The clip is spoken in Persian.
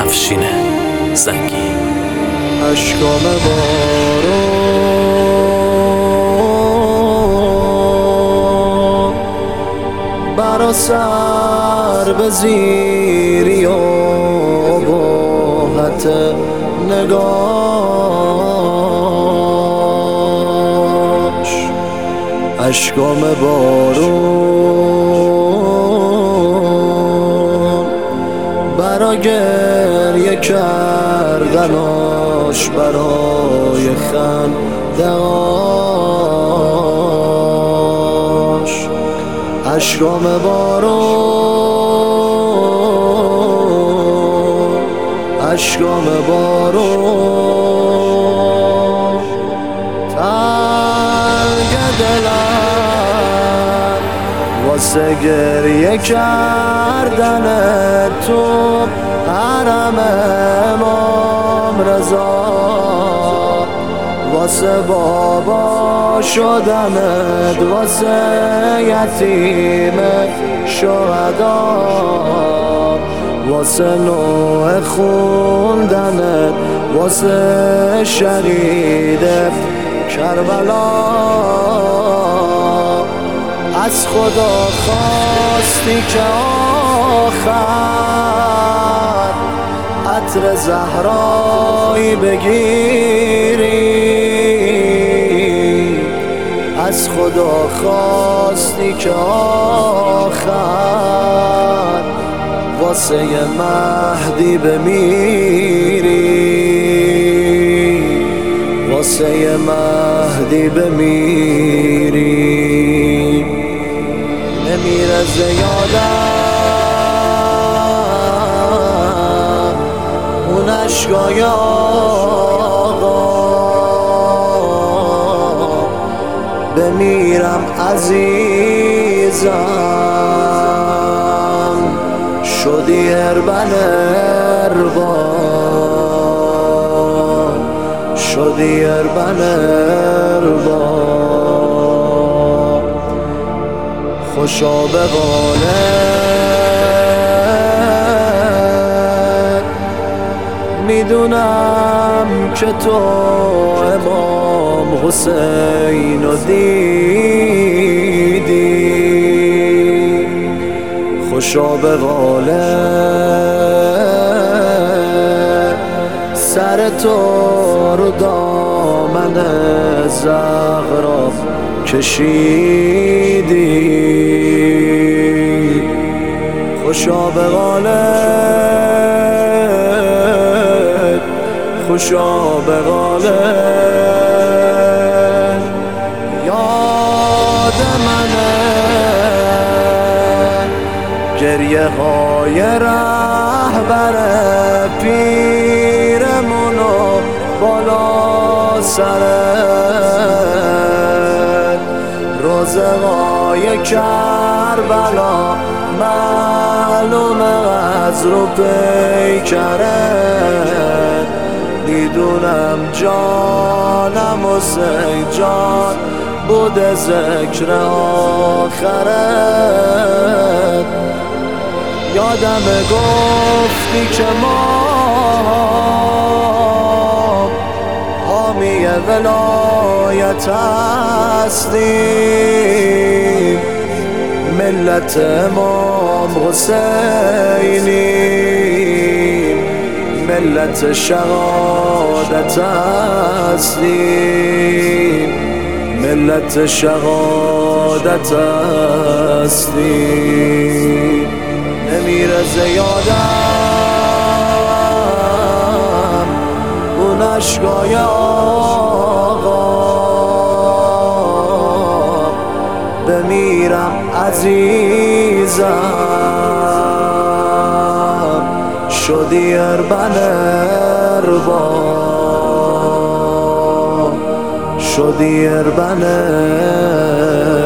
افشین زنگی. اشکام بارون برا سر به زیری و ابهت نگاش. اشکام بارون برا گریه کردناش، برای خنده‌اش. اشکام بارون، اشکام بارون تنگ دلم واسه گریه کردن تو حرم امام رضا، واسه بابا شدنت، واسه یتیم شهدا، واسه نوح خوندنت، واسه شهید کربلا. از خدا خواستی که آخر عطر زهرایی بگیری، از خدا خواستی که آخر واسه مهدی بمیری، واسه مهدی بمیری. نمیره زیادم اون اشکای آقا، بمیرم عزیزم، شدی اربن اربا، شدی اربن اربا. خوشا به قالت میدونم که تو امام حسین رو دیدی. خوشا به قالت سر تو رو دامن زهرا کشیدی. خوشا به قالت، خوشا به قالت یاد منه گریه های رهبر پیرمونو بالا سرت، روزهای کربلا معلومه از رو پیکرت. میدونم جانم حسین جان بوده ذکر آخرت. یادم گفتی که ما حامی ولایت هستیم، ملت امام حسینیم، ملت شهادت هستیم، ملت شهادت هستیم. نمیره زیادم اون اشکای آقا، بمیرم عزیزم، شدی اربن اربا، شدی اربن